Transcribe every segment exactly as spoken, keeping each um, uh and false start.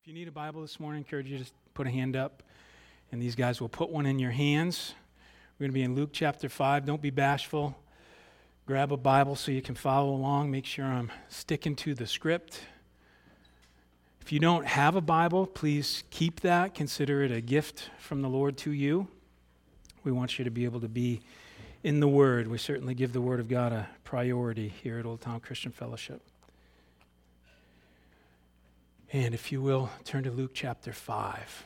If you need a Bible this morning, I encourage you to put a hand up, and these guys will put one in your hands. We're going to be in Luke chapter five. Don't be bashful. Grab a Bible so you can follow along. Make sure I'm sticking to the script. If you don't have a Bible, please keep that. Consider it a gift from the Lord to you. We want you to be able to be in the Word. We certainly give the Word of God a priority here at Old Town Christian Fellowship. And if you will, turn to Luke chapter five.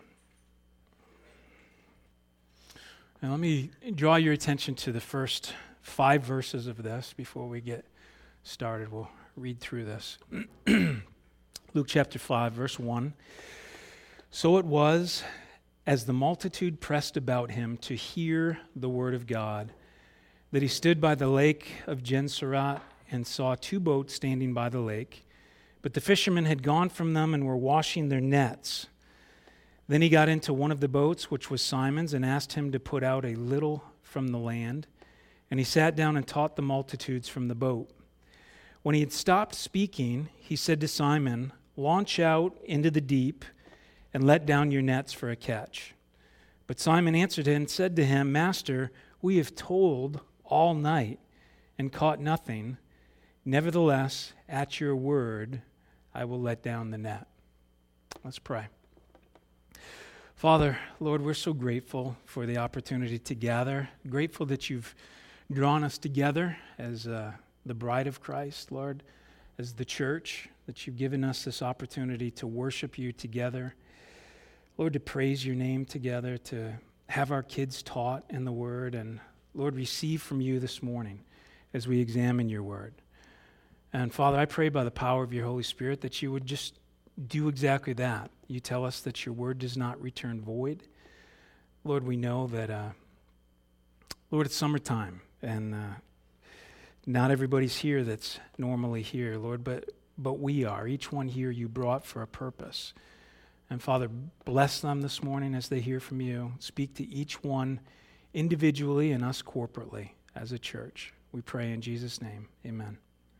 Now let me draw your attention to the first five verses of this before we get started. We'll read through this. Luke chapter five, verse one. So it was, as the multitude pressed about him to hear the word of God, that he stood by the lake of Gennesaret and saw two boats standing by the lake. But the fishermen had gone from them and were washing their nets. Then he got into one of the boats, which was Simon's, and asked him to put out a little from the land. And he sat down and taught the multitudes from the boat. When he had stopped speaking, he said to Simon, "Launch out into the deep and let down your nets for a catch." But Simon answered him and said to him, "Master, we have toiled all night and caught nothing. Nevertheless, at your word, I will let down the net." Let's pray. Father, Lord, we're so grateful for the opportunity to gather. Grateful that you've drawn us together as uh, the bride of Christ, Lord, as the church, that you've given us this opportunity to worship you together. Lord, to praise your name together, to have our kids taught in the word, and Lord, receive from you this morning as we examine your word. And Father, I pray by the power of your Holy Spirit that you would just do exactly that. You tell us that your word does not return void. Lord, we know that, uh, Lord, it's summertime, and uh, not everybody's here that's normally here, Lord, but, but we are. Each one here you brought for a purpose. And Father, bless them this morning as they hear from you. Speak to each one individually and us corporately as a church. We pray in Jesus' name. Amen.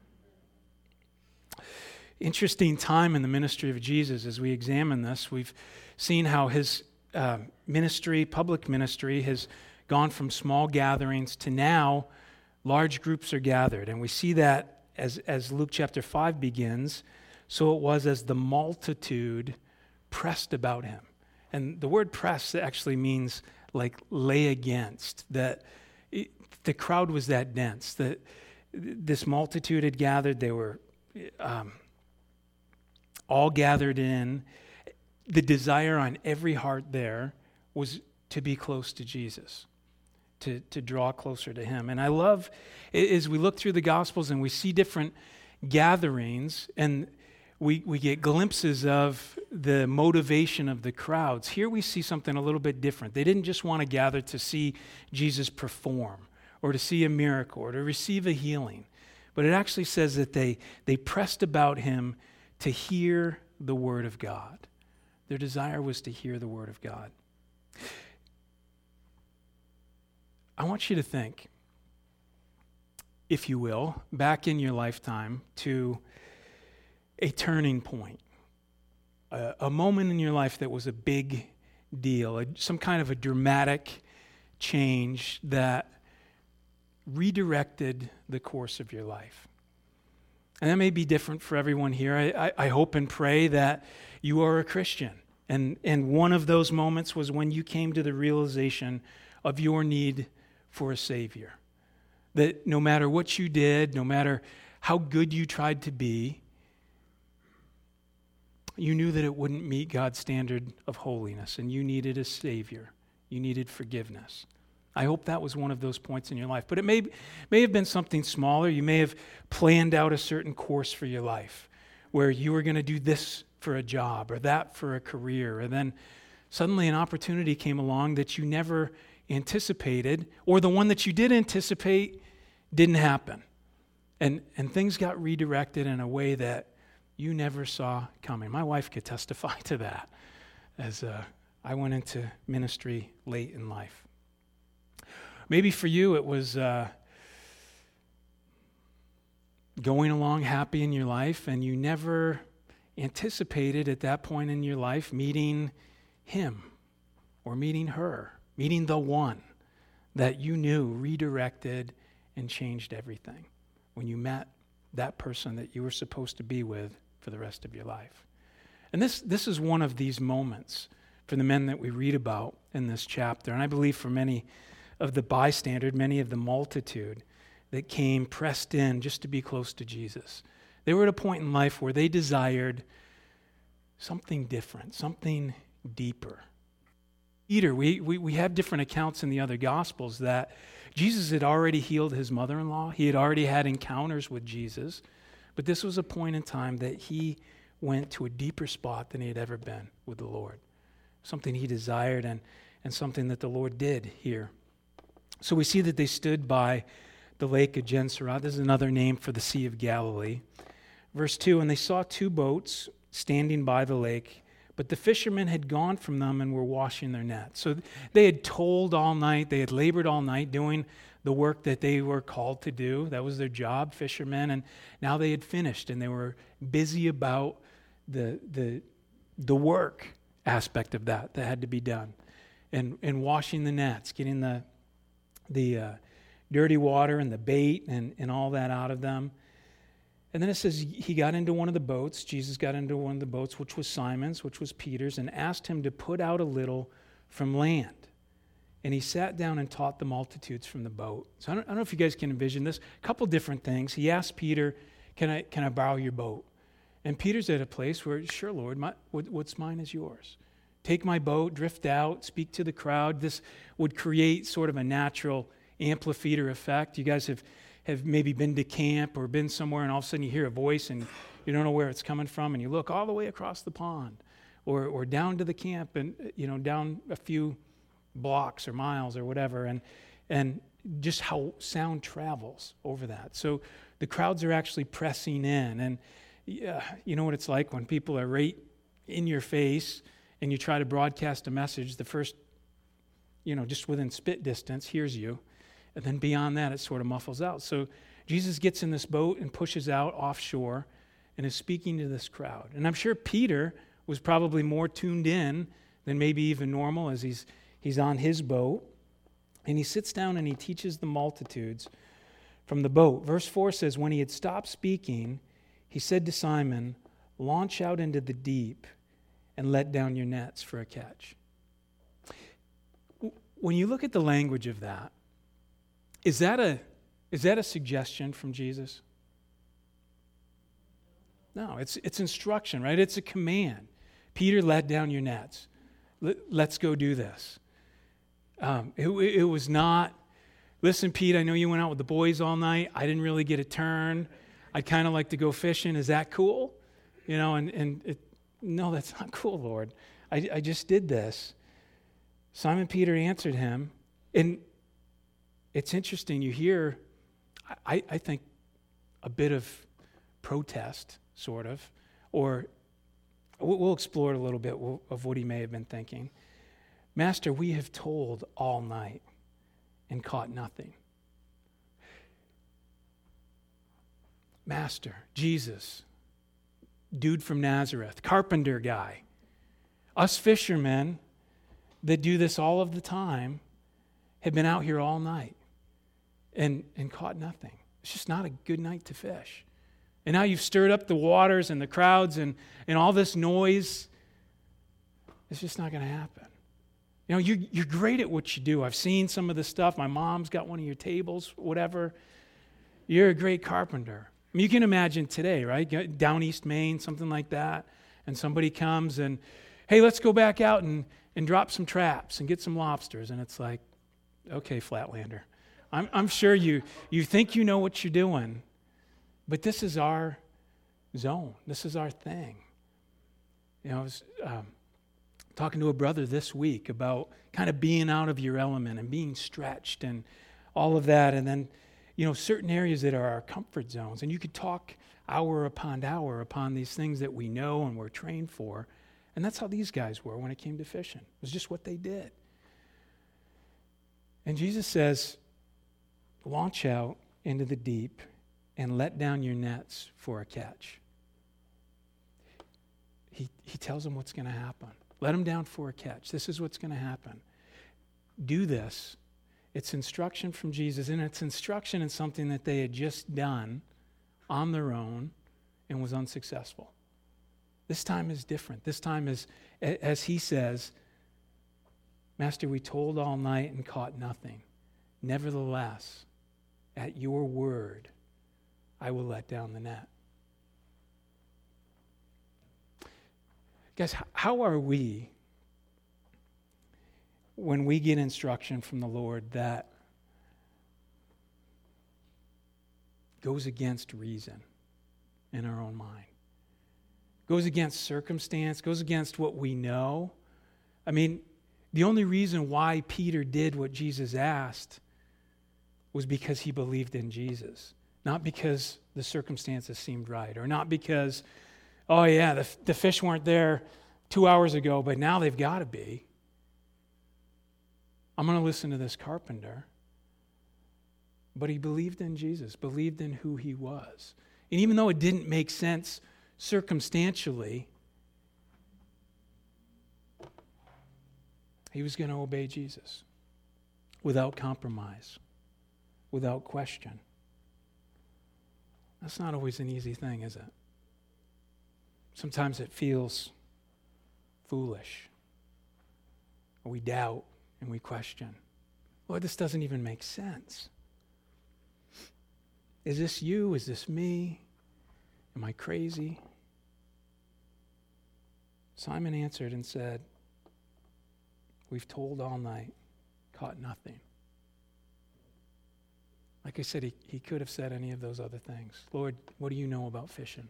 Interesting time in the ministry of Jesus as we examine this. We've seen how his uh, ministry, public ministry, has gone from small gatherings to now large groups are gathered. And we see that as, as Luke chapter five begins. So it was as the multitude pressed about him. And the word press actually means like lay against, that it, the crowd was that dense, that this multitude had gathered. They were um, all gathered in. The desire on every heart there was to be close to Jesus, to, to draw closer to him. And I love, as we look through the Gospels and we see different gatherings, and we, we get glimpses of the motivation of the crowds. Here we see something a little bit different. They didn't just want to gather to see Jesus perform or to see a miracle or to receive a healing. But it actually says that they, they pressed about him to hear the word of God. Their desire was to hear the word of God. I want you to think, if you will, back in your lifetime to a turning point, a, a moment in your life that was a big deal, a, some kind of a dramatic change that redirected the course of your life. And that may be different for everyone here. I, I, I hope and pray that you are a Christian. And, and one of those moments was when you came to the realization of your need for a Savior. That no matter what you did, no matter how good you tried to be, you knew that it wouldn't meet God's standard of holiness, and you needed a Savior. You needed forgiveness. I hope that was one of those points in your life. But it may, may have been something smaller. You may have planned out a certain course for your life where you were going to do this for a job or that for a career. And then suddenly an opportunity came along that you never anticipated, or the one that you did anticipate didn't happen. And, and things got redirected in a way that you never saw coming. My wife could testify to that as uh, I went into ministry late in life. Maybe for you it was uh, going along happy in your life and you never anticipated at that point in your life meeting him or meeting her, meeting the one that you knew redirected and changed everything when you met that person that you were supposed to be with for the rest of your life. And this, this is one of these moments for the men that we read about in this chapter. And I believe for many of the bystanders, many of the multitude that came pressed in just to be close to Jesus. They were at a point in life where they desired something different, something deeper. Peter, we, we, we have different accounts in the other Gospels that Jesus had already healed his mother-in-law. He had already had encounters with Jesus. But this was a point in time that he went to a deeper spot than he had ever been with the Lord. Something he desired and, and something that the Lord did here. So we see that they stood by the lake of Gennesaret. This is another name for the Sea of Galilee. Verse two, and they saw two boats standing by the lake, but the fishermen had gone from them and were washing their nets. So they had toiled all night. They had labored all night doing the work that they were called to do. That was their job, fishermen. And now they had finished, and they were busy about the the the work aspect of that that had to be done, and and washing the nets, getting the the uh, dirty water and the bait and and all that out of them. And then it says he got into one of the boats. Jesus got into one of the boats, which was Simon's, which was Peter's, and asked him to put out a little from land. And he sat down and taught the multitudes from the boat. So I don't, I don't know if you guys can envision this. A couple different things. He asked Peter, can I can I borrow your boat? And Peter's at a place where, sure, Lord, my, what, what's mine is yours. Take my boat, drift out, speak to the crowd. This would create sort of a natural amplifier effect. You guys have, have maybe been to camp or been somewhere, and all of a sudden you hear a voice and you don't know where it's coming from, and you look all the way across the pond or or down to the camp and, you know, down a few blocks or miles or whatever, and and just how sound travels over that. So the crowds are actually pressing in, and yeah, you know what it's like when people are right in your face and you try to broadcast a message. The first, you know, just within spit distance hears you, and then beyond that it sort of muffles out. So Jesus gets in this boat and pushes out offshore and is speaking to this crowd. And I'm sure Peter was probably more tuned in than maybe even normal as he's He's on his boat, and he sits down and he teaches the multitudes from the boat. Verse four says, when he had stopped speaking, he said to Simon, launch out into the deep and let down your nets for a catch. When you look at the language of that, is that a, is that a suggestion from Jesus? No, it's, it's instruction, right? It's a command. Peter, let down your nets. Let, let's go do this. Um, it, it was not, listen, Pete, I know you went out with the boys all night. I didn't really get a turn. I'd kind of like to go fishing. Is that cool? You know, and, and it, no, that's not cool, Lord. I, I just did this. Simon Peter answered him. And it's interesting. You hear, I, I think, a bit of protest, sort of, or we'll explore it a little bit of what he may have been thinking. Master, we have toiled all night and caught nothing. Master, Jesus, dude from Nazareth, carpenter guy, us fishermen that do this all of the time have been out here all night and, and caught nothing. It's just not a good night to fish. And now you've stirred up the waters and the crowds and, and all this noise. It's just not going to happen. You know, you, you're great at what you do. I've seen some of the stuff. My mom's got one of your tables, whatever. You're a great carpenter. I mean, you can imagine today, right? Down East Maine, something like that. And somebody comes and, hey, let's go back out and, and drop some traps and get some lobsters. And it's like, okay, Flatlander. I'm, I'm sure you, you think you know what you're doing. But this is our zone. This is our thing. You know, I was um, talking to a brother this week about kind of being out of your element and being stretched and all of that. And then, you know, certain areas that are our comfort zones. And you could talk hour upon hour upon these things that we know and we're trained for. And that's how these guys were when it came to fishing. It was just what they did. And Jesus says, launch out into the deep and let down your nets for a catch. he, he tells them what's going to happen. Let them down for a catch. This is what's going to happen. Do this. It's instruction from Jesus, and it's instruction in something that they had just done on their own and was unsuccessful. This time is different. This time is, as he says, Master, we toiled all night and caught nothing. Nevertheless, at your word, I will let down the net. Guys, how are we when we get instruction from the Lord that goes against reason in our own mind, goes against circumstance, goes against what we know? I mean, the only reason why Peter did what Jesus asked was because he believed in Jesus, not because the circumstances seemed right, or not because, oh yeah, the, the fish weren't there two hours ago, but now they've got to be. I'm going to listen to this carpenter. But he believed in Jesus, believed in who he was. And even though it didn't make sense circumstantially, he was going to obey Jesus without compromise, without question. That's not always an easy thing, is it? Sometimes it feels foolish. Or we doubt and we question. Lord, this doesn't even make sense. Is this you? Is this me? Am I crazy? Simon answered and said, we've toiled all night, caught nothing. Like I said, he, he could have said any of those other things. Lord, what do you know about fishing?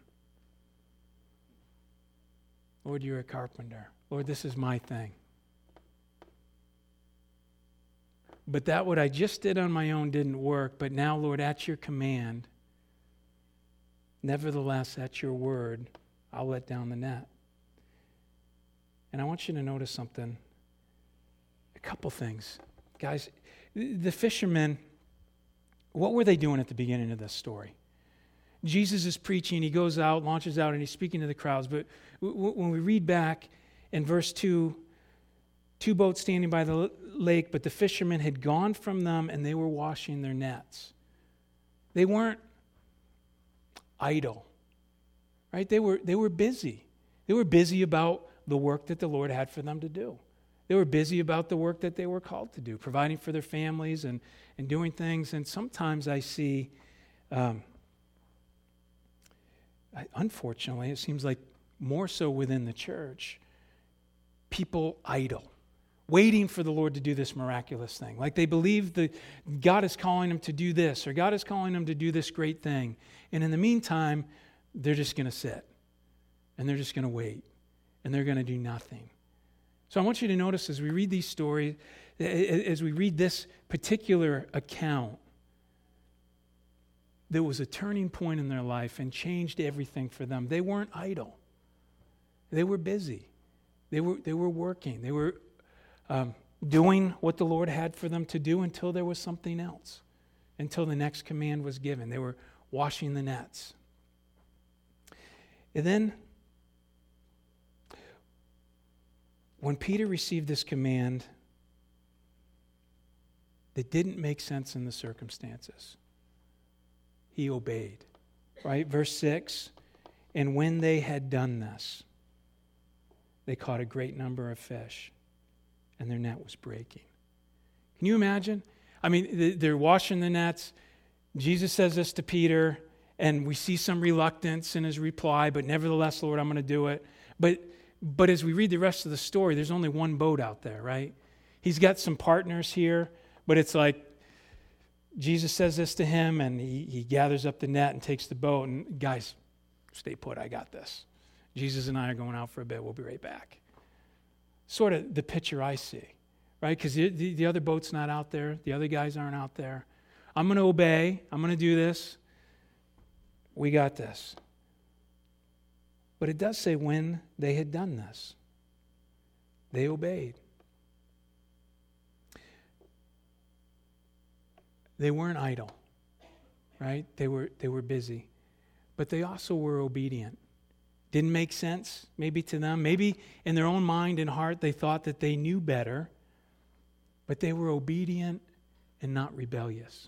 Lord, you're a carpenter. Lord, this is my thing. But that what I just did on my own didn't work. But now, Lord, at your command, nevertheless, at your word, I'll let down the net. And I want you to notice something. A couple things. Guys, the fishermen, what were they doing at the beginning of this story? Jesus is preaching. He goes out, launches out, and he's speaking to the crowds. But when we read back in verse two, two boats standing by the lake, but the fishermen had gone from them and they were washing their nets. They weren't idle, right? They were, they were busy. They were busy about the work that the Lord had for them to do. They were busy about the work that they were called to do, providing for their families and, and doing things. And sometimes I see, um, I, unfortunately, it seems like more so within the church, people idle, waiting for the Lord to do this miraculous thing. Like they believe that God is calling them to do this, or God is calling them to do this great thing. And in the meantime, they're just going to sit, and they're just going to wait, and they're going to do nothing. So I want you to notice as we read these stories, as we read this particular account, there was a turning point in their life and changed everything for them. They weren't idle. They were busy. They were, they were working. They were um, doing what the Lord had for them to do until there was something else, until the next command was given. They were washing the nets. And then, when Peter received this command that didn't make sense in the circumstances, he obeyed. Right? Verse six, and when they had done this, they caught a great number of fish, and their net was breaking. Can you imagine? I mean, they're washing the nets. Jesus says this to Peter, and we see some reluctance in his reply, but nevertheless, Lord, I'm going to do it. But But as we read the rest of the story, there's only one boat out there, right? He's got some partners here, but it's like Jesus says this to him, and he, he gathers up the net and takes the boat, and guys, stay put, I got this. Jesus and I are going out for a bit. We'll be right back. Sort of the picture I see, right? Because the, the, the other boat's not out there. The other guys aren't out there. I'm going to obey. I'm going to do this. We got this. But it does say when they had done this, they obeyed. They weren't idle, right? They were, they were busy. But they also were obedient. Didn't make sense maybe to them. Maybe in their own mind and heart they thought that they knew better, but they were obedient and not rebellious.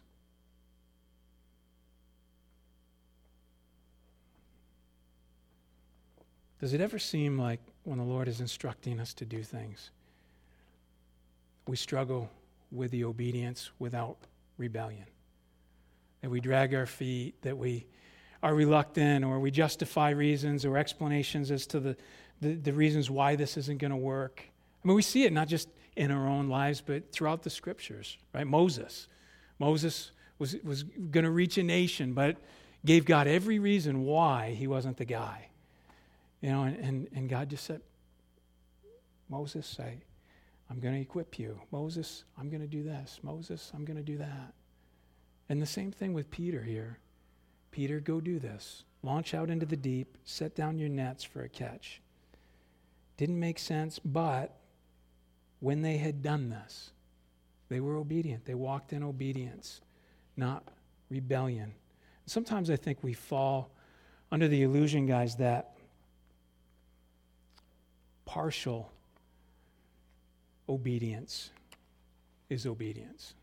Does it ever seem like when the Lord is instructing us to do things, we struggle with the obedience without rebellion? That we drag our feet, that we are reluctant, or we justify reasons or explanations as to the, the, the reasons why this isn't going to work. I mean, we see it not just in our own lives, but throughout the scriptures, right? Moses. Moses was, was going to reach a nation, but gave God every reason why he wasn't the guy. You know, and, and, and God just said, Moses, I, I'm going to equip you. Moses, I'm going to do this. Moses, I'm going to do that. And the same thing with Peter here. Peter, go do this. Launch out into the deep. Set down your nets for a catch. Didn't make sense, but when they had done this, they were obedient. They walked in obedience, not rebellion. Sometimes I think we fall under the illusion, guys, that partial obedience is obedience.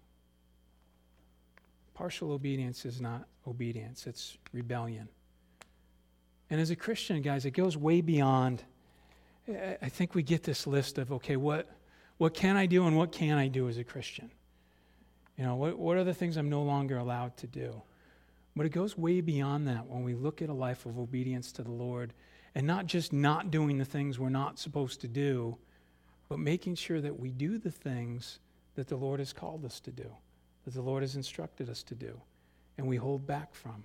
Partial obedience is not obedience, it's rebellion. And as a Christian, guys, it goes way beyond. I think we get this list of, okay, what what can I do and what can I do as a Christian? You know, what, what are the things I'm no longer allowed to do? But it goes way beyond that when we look at a life of obedience to the Lord, and not just not doing the things we're not supposed to do, but making sure that we do the things that the Lord has called us to do, that the Lord has instructed us to do, and we hold back from.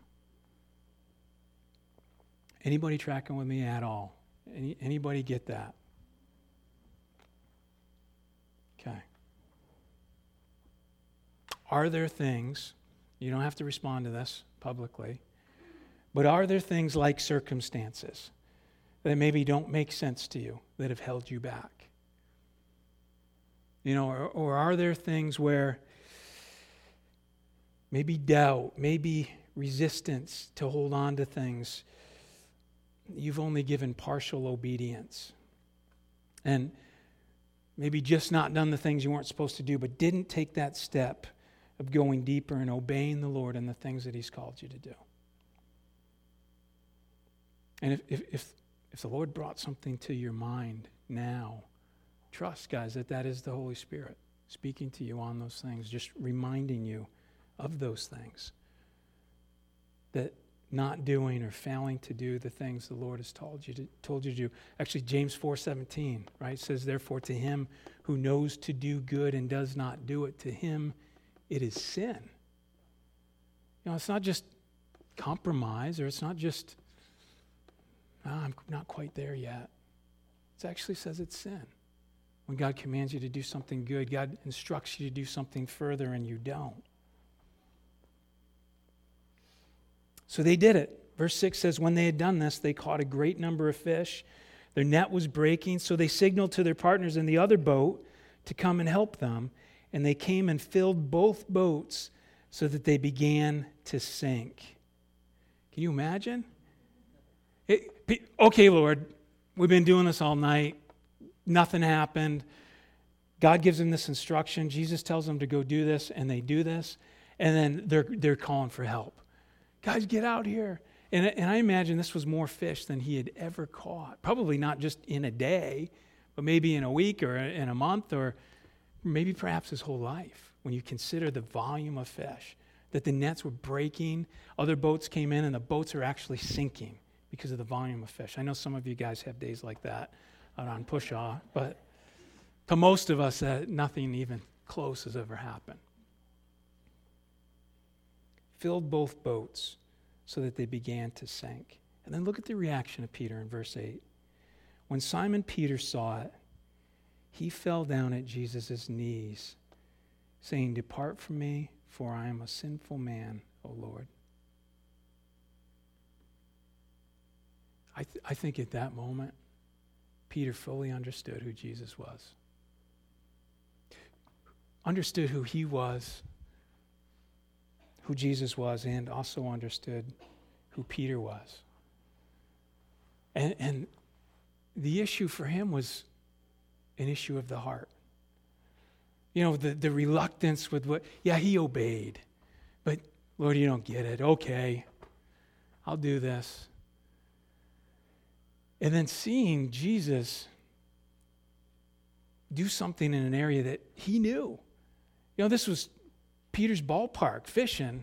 Anybody tracking with me at all? Any, anybody get that? Okay. Are there things, you don't have to respond to this publicly, but are there things like circumstances that maybe don't make sense to you that have held you back? You know, or, or are there things where maybe doubt, maybe resistance to hold on to things, you've only given partial obedience, and maybe just not done the things you weren't supposed to do, but didn't take that step of going deeper and obeying the Lord and the things that he's called you to do? And if if if, if the Lord brought something to your mind now, trust, guys, that that is the Holy Spirit speaking to you on those things, just reminding you of those things. That not doing or failing to do the things the Lord has told you to told you to do. Actually, James four seventeen, right, says, therefore to him who knows to do good and does not do it, to him it is sin. You know, it's not just compromise, or it's not just, oh, I'm not quite there yet. It actually says it's sin. When God commands you to do something good, God instructs you to do something further and you don't. So they did it. Verse six says, when they had done this, they caught a great number of fish. Their net was breaking, so they signaled to their partners in the other boat to come and help them. And they came and filled both boats so that they began to sink. Can you imagine? It, okay, Lord, we've been doing this all night. Nothing happened. God gives them this instruction. Jesus tells them to go do this, and they do this. And then they're they're calling for help. Guys, get out here. And, and I imagine this was more fish than he had ever caught. Probably not just in a day, but maybe in a week or in a month, or maybe perhaps his whole life, when you consider the volume of fish, that the nets were breaking, other boats came in, and the boats are actually sinking because of the volume of fish. I know some of you guys have days like that out on Pushaw, but to most of us, uh, nothing even close has ever happened. Filled both boats so that they began to sink. And then look at the reaction of Peter in verse eight. When Simon Peter saw it, he fell down at Jesus' knees, saying, depart from me, for I am a sinful man, O Lord. I, th- I think at that moment, Peter fully understood who Jesus was. Understood who he was, who Jesus was, and also understood who Peter was. And, and the issue for him was an issue of the heart. You know, the, the reluctance with what, yeah, he obeyed. But, Lord, you don't get it. Okay, I'll do this. And then seeing Jesus do something in an area that he knew. You know, this was Peter's ballpark, fishing.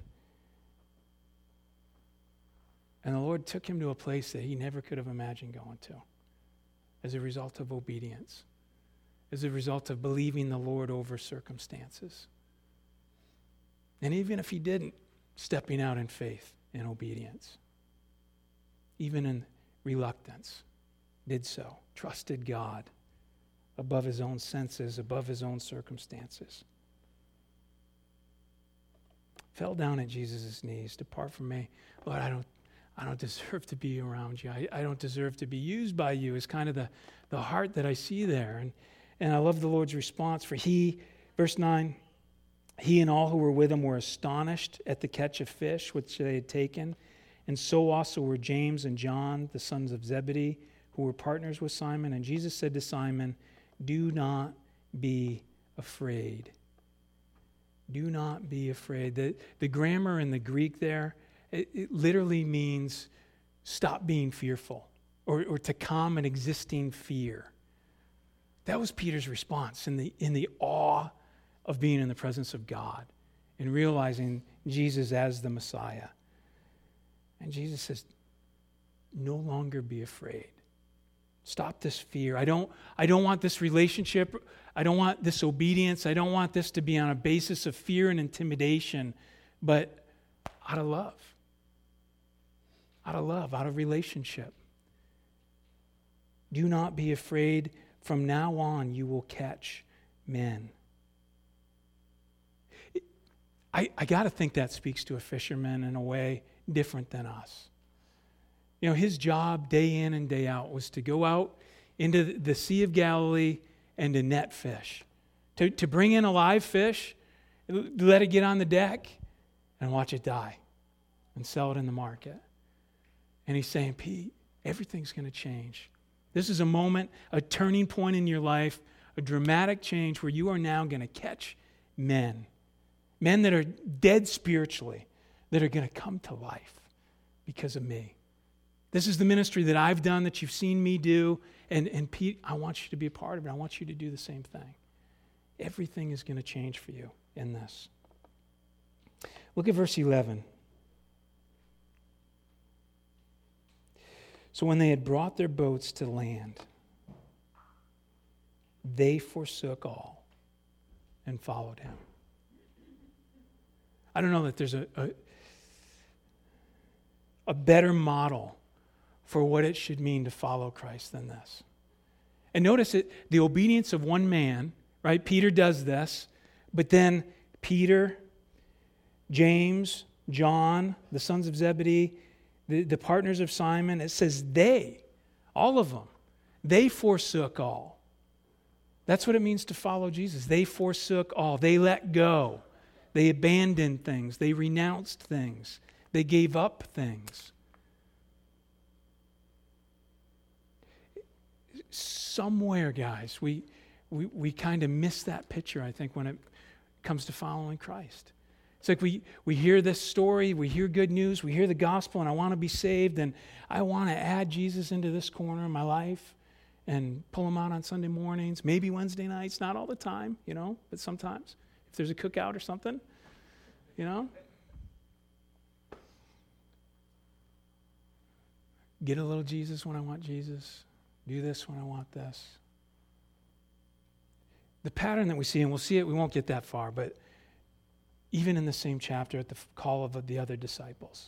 And the Lord took him to a place that he never could have imagined going to as a result of obedience, as a result of believing the Lord over circumstances. And even if he didn't, stepping out in faith and obedience, even in reluctance, did so, trusted God above his own senses, above his own circumstances. Fell down at Jesus' knees. Depart from me. Lord, I don't I don't deserve to be around you. I, I don't deserve to be used by you is kind of the, the heart that I see there. And, and I love the Lord's response. For he, verse nine, he and all who were with him were astonished at the catch of fish which they had taken. And so also were James and John, the sons of Zebedee, who were partners with Simon. And Jesus said to Simon, do not be afraid. Do not be afraid. The, the grammar in the Greek there, it, it literally means stop being fearful or, or to calm an existing fear. That was Peter's response in the, in the awe of being in the presence of God and realizing Jesus as the Messiah. And Jesus says, no longer be afraid. Stop this fear. I don't, I don't want this relationship. I don't want this obedience. I don't want this to be on a basis of fear and intimidation, but out of love. Out of love, out of relationship. Do not be afraid. From now on, you will catch men. I, I got to think that speaks to a fisherman in a way different than us. You know, his job day in and day out was to go out into the Sea of Galilee and to net fish. To, to bring in a live fish, let it get on the deck, and watch it die and sell it in the market. And he's saying, Pete, everything's going to change. This is a moment, a turning point in your life, a dramatic change where you are now going to catch men. Men that are dead spiritually, that are going to come to life because of me. This is the ministry that I've done, that you've seen me do. And, and Pete, I want you to be a part of it. I want you to do the same thing. Everything is going to change for you in this. Look at verse eleven. So when they had brought their boats to land, they forsook all and followed him. I don't know that there's a, a, a better model for what it should mean to follow Christ than this. And notice it, the obedience of one man, right? Peter does this, but then Peter, James, John, the sons of Zebedee, the, the partners of Simon, it says they, all of them, they forsook all. That's what it means to follow Jesus. They forsook all. They let go. They abandoned things. They renounced things. They gave up things. Somewhere, guys, we we, we kind of miss that picture, I think, when it comes to following Christ. It's like we, we hear this story, we hear good news, we hear the gospel, and I want to be saved, and I want to add Jesus into this corner of my life and pull him out on Sunday mornings, maybe Wednesday nights, not all the time, you know, but sometimes. If there's a cookout or something, you know. Get a little Jesus when I want Jesus. Do this when I want this. The pattern that we see, and we'll see it, we won't get that far, but even in the same chapter at the call of the other disciples.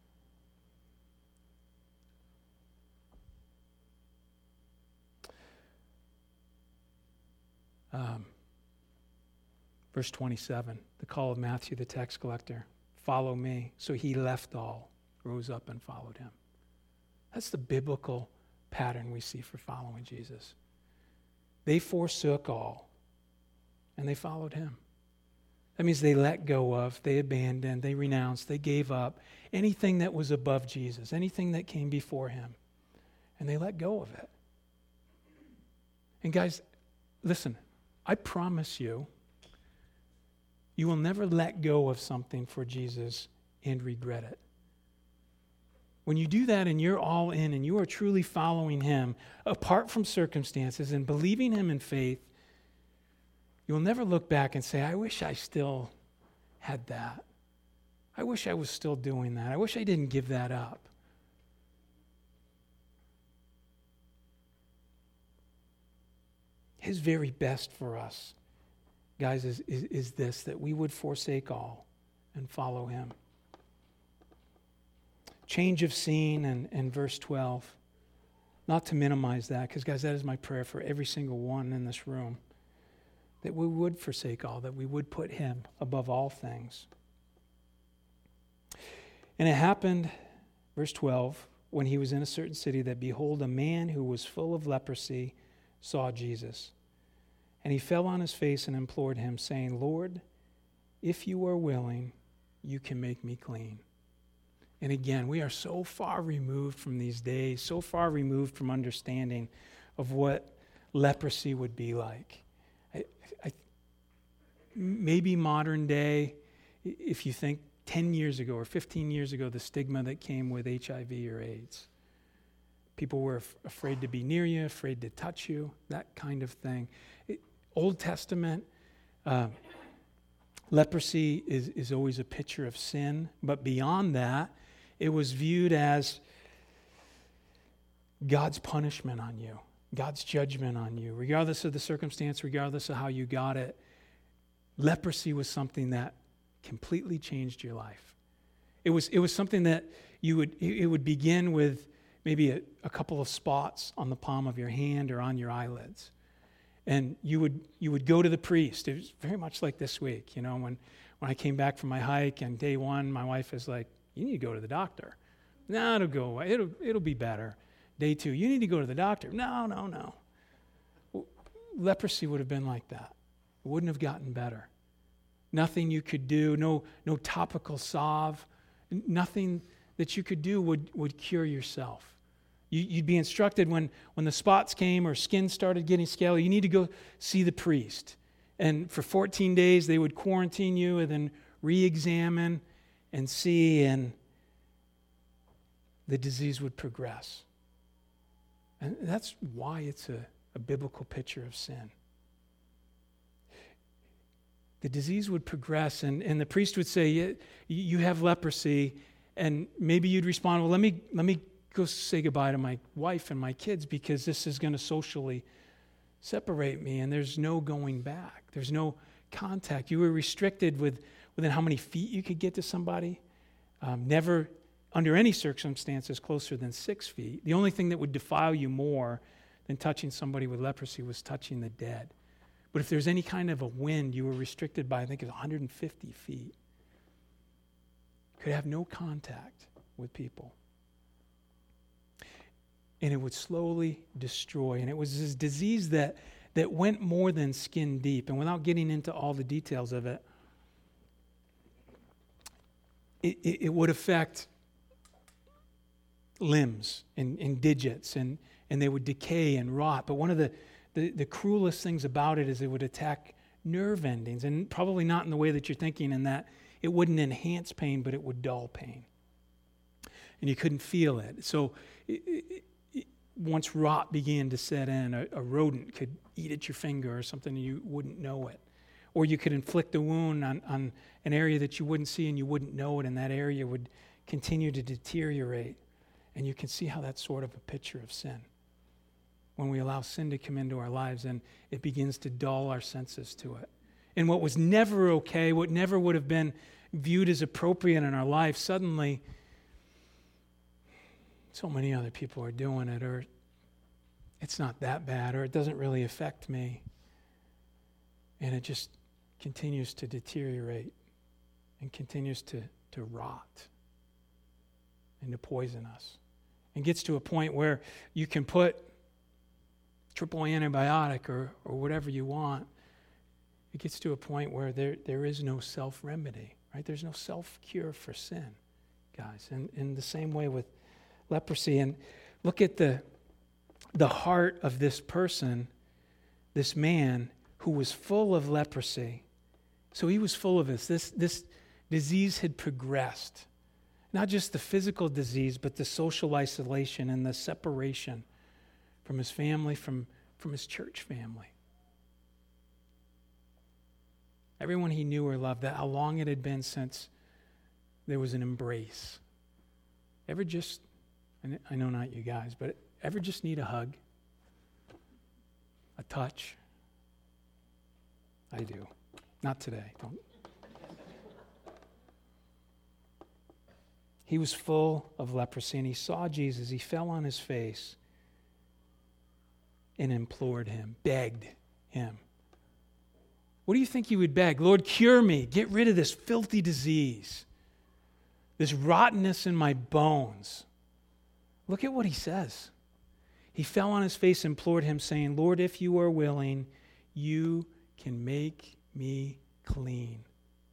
Um, verse twenty-seven, the call of Matthew, the tax collector, follow me. So he left all, rose up and followed him. That's the biblical pattern we see for following Jesus. They forsook all, and they followed him. That means they let go of, they abandoned, they renounced, they gave up anything that was above Jesus, anything that came before him. and they let go of it. And guys, listen, I promise you, you will never let go of something for Jesus and regret it. When you do that and you're all in and you are truly following him, apart from circumstances and believing him in faith, you'll never look back and say, I wish I still had that. I wish I was still doing that. I wish I didn't give that up. His very best for us, guys, is, is, is this, that we would forsake all and follow him. Change of scene and, and verse twelve. Not to minimize that, because guys, that is my prayer for every single one in this room. That we would forsake all, that we would put him above all things. And it happened, verse twelve, when he was in a certain city, that behold, a man who was full of leprosy saw Jesus. And he fell on his face and implored him, saying, Lord, if you are willing, you can make me clean. And again, we are so far removed from these days, so far removed from understanding of what leprosy would be like. I, I, maybe modern day, if you think ten years ago or fifteen years ago, the stigma that came with H I V or AIDS. People were af- afraid to be near you, afraid to touch you, that kind of thing. It, Old Testament, uh, leprosy is, is always a picture of sin, but beyond that, it was viewed as God's punishment on you, God's judgment on you, regardless of the circumstance, regardless of how you got it. Leprosy was something that completely changed your life. It was it was something that you would it would begin with maybe a, a couple of spots on the palm of your hand or on your eyelids. And you would you would go to the priest. It was very much like this week, you know, when, when I came back from my hike and day one, my wife is like, you need to go to the doctor. No, it'll go away. It'll, it'll be better. Day two, you need to go to the doctor. No, no, no. Well, leprosy would have been like that. It wouldn't have gotten better. Nothing you could do, no, no topical salve, nothing that you could do would, would cure yourself. You, you'd be instructed when, when the spots came or skin started getting scaly, you need to go see the priest. And for fourteen days, they would quarantine you and then re-examine and see, and the disease would progress. And that's why it's a, a biblical picture of sin. The disease would progress, and, and the priest would say, you, you have leprosy, and maybe you'd respond, well, let me let me go say goodbye to my wife and my kids, because this is going to socially separate me, and there's no going back. There's no contact. You were restricted with within how many feet you could get to somebody. Um, never, under any circumstances, closer than six feet. The only thing that would defile you more than touching somebody with leprosy was touching the dead. But if there's any kind of a wind, you were restricted by, I think it was one hundred fifty feet. Could have no contact with people. And it would slowly destroy. And it was this disease that, that went more than skin deep. And without getting into all the details of it, it, it, it would affect limbs and, and digits, and, and they would decay and rot. But one of the, the, the cruelest things about it is it would attack nerve endings, and probably not in the way that you're thinking, in that it wouldn't enhance pain, but it would dull pain. And you couldn't feel it. So it, it, it, once rot began to set in, a, a rodent could eat at your finger or something and you wouldn't know it. Or you could inflict a wound on, on an area that you wouldn't see and you wouldn't know it, and that area would continue to deteriorate. And you can see how that's sort of a picture of sin. When we allow sin to come into our lives, and it begins to dull our senses to it. And what was never okay, what never would have been viewed as appropriate in our life, suddenly so many other people are doing it, or it's not that bad, or it doesn't really affect me. And it just continues to deteriorate and continues to, to rot and to poison us. And gets to a point where you can put triple antibiotic or, or whatever you want. It gets to a point where there, there is no self-remedy, right? There's no self-cure for sin, guys. And in the same way with leprosy. And look at the the heart of this person, this man who was full of leprosy. So he was full of this. This, this disease had progressed. Not just the physical disease, but the social isolation and the separation from his family, from, from his church family. Everyone he knew or loved, that how long it had been since there was an embrace. Ever just, I know not you guys, but ever just need a hug? A touch? I do. Not today. Don't. He was full of leprosy, and he saw Jesus. He fell on his face and implored him, begged him. What do you think he would beg? Lord, cure me. Get rid of this filthy disease, this rottenness in my bones. Look at what he says. He fell on his face and implored him, saying, Lord, if you are willing, you can make me clean.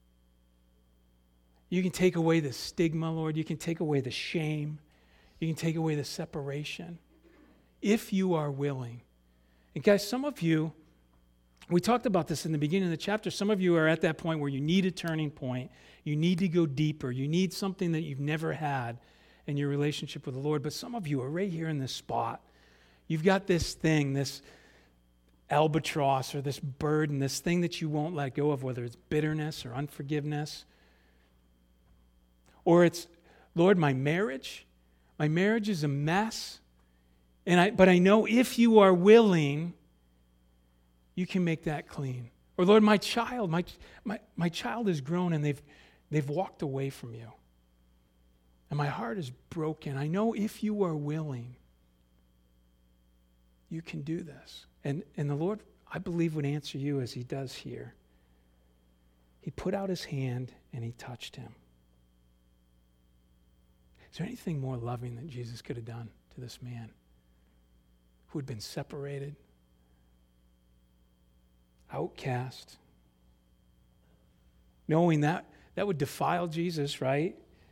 You can take away the stigma, Lord. You can take away the shame. You can take away the separation. If you are willing. And guys, some of you, we talked about this in the beginning of the chapter. Some of you are at that point where you need a turning point. You need to go deeper. You need something that you've never had in your relationship with the Lord. But some of you are right here in this spot. You've got this thing, this albatross or this burden, this thing that you won't let go of, whether it's bitterness or unforgiveness. Or it's, Lord, my marriage, my marriage is a mess. And I, but I know if you are willing, you can make that clean. Or Lord, my child, my, my, my child is grown and they've, they've walked away from you. And my heart is broken. I know if you are willing, you can do this. And, and the Lord, I believe, would answer you as he does here. He put out his hand and he touched him. Is there anything more loving that Jesus could have done to this man who had been separated, outcast, knowing that that would defile Jesus, right?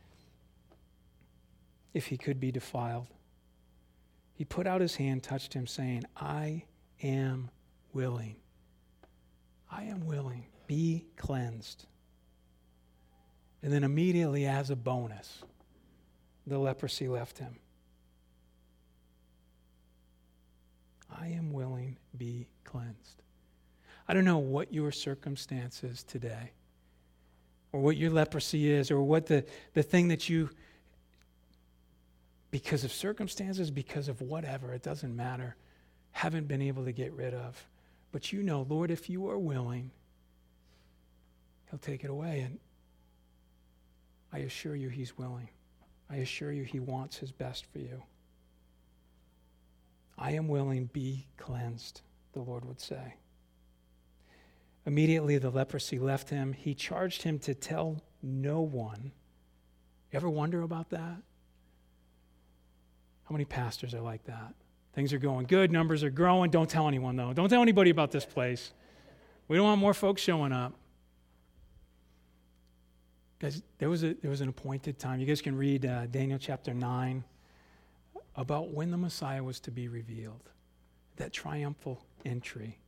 If he could be defiled. He put out his hand, touched him, saying, I am willing. I am willing. Be cleansed. And then immediately, as a bonus, the leprosy left him. I am willing, be cleansed. I don't know what your circumstance is today, or what your leprosy is, or what the, the thing that you, because of circumstances, because of whatever, it doesn't matter, haven't been able to get rid of. But you know, Lord, if you are willing, he'll take it away. And I assure you he's willing. I assure you he wants his best for you. I am willing, be cleansed, the Lord would say. Immediately the leprosy left him. He charged him to tell no one. You ever wonder about that? How many pastors are like that? Things are going good, numbers are growing. Don't tell anyone, though. Don't tell anybody about this place. We don't want more folks showing up. Guys, there was a there was an appointed time. You guys can read uh, Daniel chapter nine about when the Messiah was to be revealed. That triumphal entry.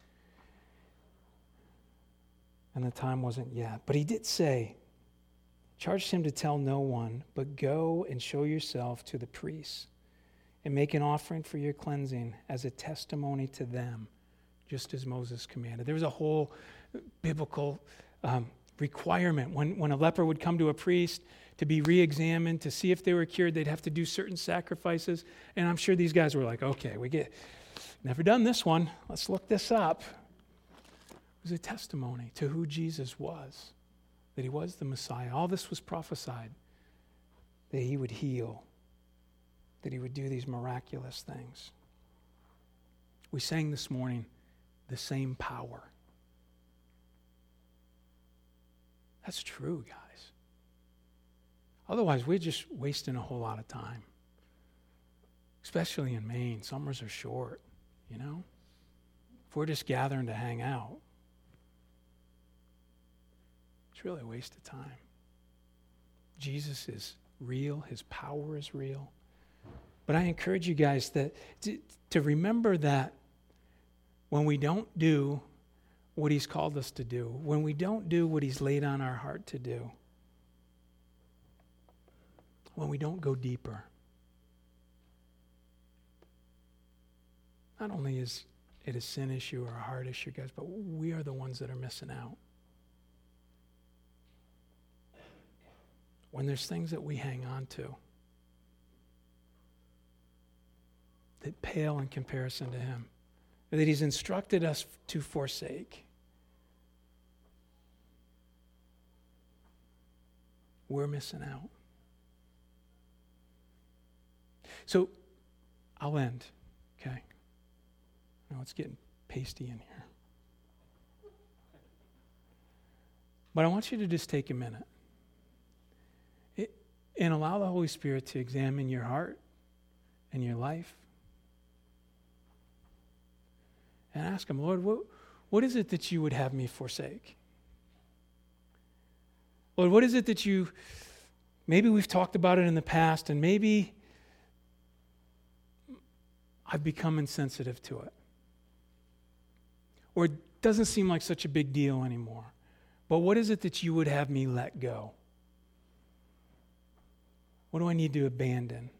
And the time wasn't yet. But he did say, charged him to tell no one, but go and show yourself to the priests and make an offering for your cleansing as a testimony to them, just as Moses commanded. There was a whole biblical um, requirement. When, when a leper would come to a priest to be re-examined, to see if they were cured, they'd have to do certain sacrifices. And I'm sure these guys were like, okay, we get, never done this one. Let's look this up. It was a testimony to who Jesus was, that he was the Messiah. All this was prophesied, that he would heal, that he would do these miraculous things. We sang this morning, the same power. That's true, guys. Otherwise, we're just wasting a whole lot of time. Especially in Maine, summers are short, you know? If we're just gathering to hang out, it's really a waste of time. Jesus is real. His power is real. But I encourage you guys that to, to remember that when we don't do what he's called us to do, when we don't do what he's laid on our heart to do, when we don't go deeper, not only is it a sin issue or a heart issue, guys, but we are the ones that are missing out. When there's things that we hang on to that pale in comparison to him, that he's instructed us to forsake, we're missing out. So I'll end, okay? I know it's getting pasty in here. But I want you to just take a minute it, and allow the Holy Spirit to examine your heart and your life. And ask him, Lord, what, what is it that you would have me forsake? Lord, what is it that you, maybe we've talked about it in the past, and maybe I've become insensitive to it. Or it doesn't seem like such a big deal anymore. But what is it that you would have me let go? What do I need to abandon?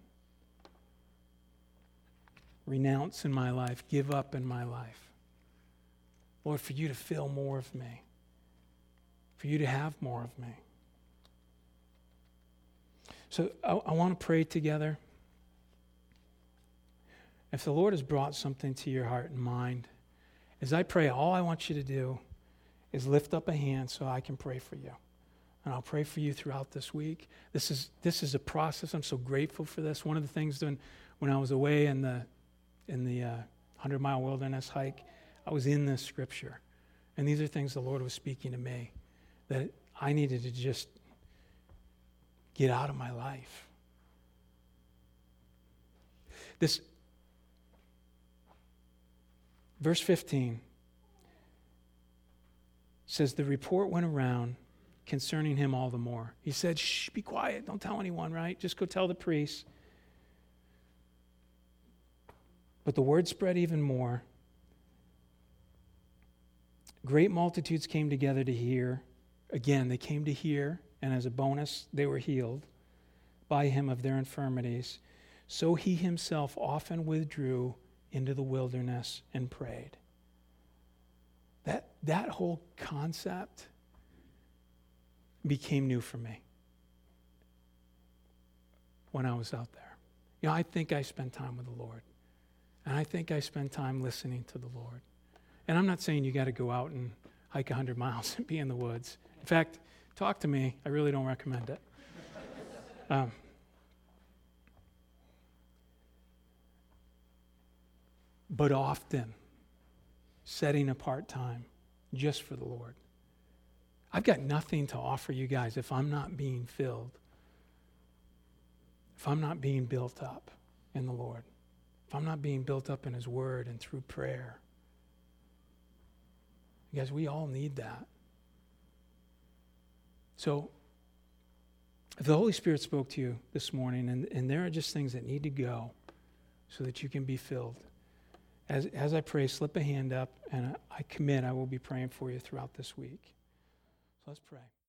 Renounce in my life, give up in my life. Lord, for you to fill more of me, for you to have more of me. So I, I want to pray together. If the Lord has brought something to your heart and mind, as I pray, all I want you to do is lift up a hand so I can pray for you. And I'll pray for you throughout this week. This is this is a process. I'm so grateful for this. One of the things when, when I was away in the in the uh, hundred-mile wilderness hike, I was in this scripture. And these are things the Lord was speaking to me that I needed to just get out of my life. This verse fifteen says, the report went around concerning him all the more. He said, shh, be quiet. Don't tell anyone, right? Just go tell the priests. But the word spread even more. Great multitudes came together to hear. Again, they came to hear, and as a bonus, they were healed by him of their infirmities. So he himself often withdrew into the wilderness and prayed. That, that whole concept became new for me when I was out there. You know, I think I spend time with the Lord. And I think I spend time listening to the Lord. And I'm not saying you got to go out and hike one hundred miles and be in the woods. In fact, talk to me. I really don't recommend it. Um, but often, setting apart time just for the Lord. I've got nothing to offer you guys if I'm not being filled, if I'm not being built up in the Lord, if I'm not being built up in his word and through prayer. You guys, we all need that. So, if the Holy Spirit spoke to you this morning, and, and there are just things that need to go so that you can be filled, as, as I pray, slip a hand up, and I, I commit I will be praying for you throughout this week. So let's pray.